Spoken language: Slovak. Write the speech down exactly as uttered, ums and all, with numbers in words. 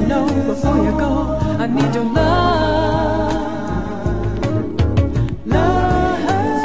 know before you go. I need your love.